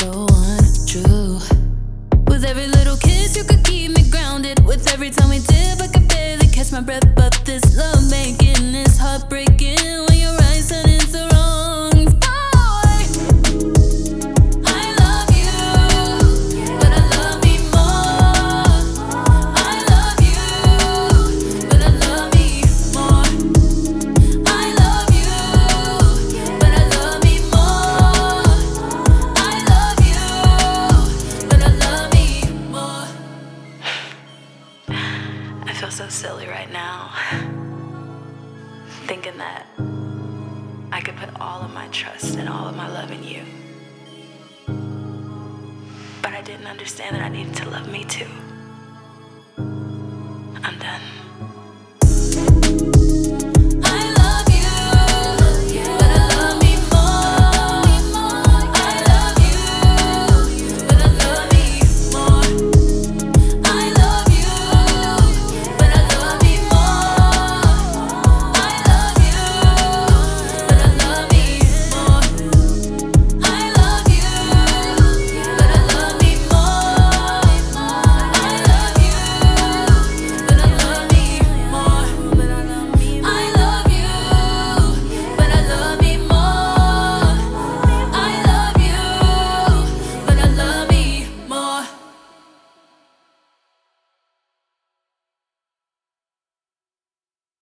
so untrue. With every little kiss, you could keep me grounded. With every time we dip, I could barely catch my breath. But this love making is heartbreaking when your eyes turn into wrong. Boy, I love you, but I love me more. I love you, but I love me more. I love you, but I love me more. I love you, but I love me more. I feel so silly right now, thinking that I could put all of my trust and all of my love in you. But I didn't understand that I needed to love me too. I'm done.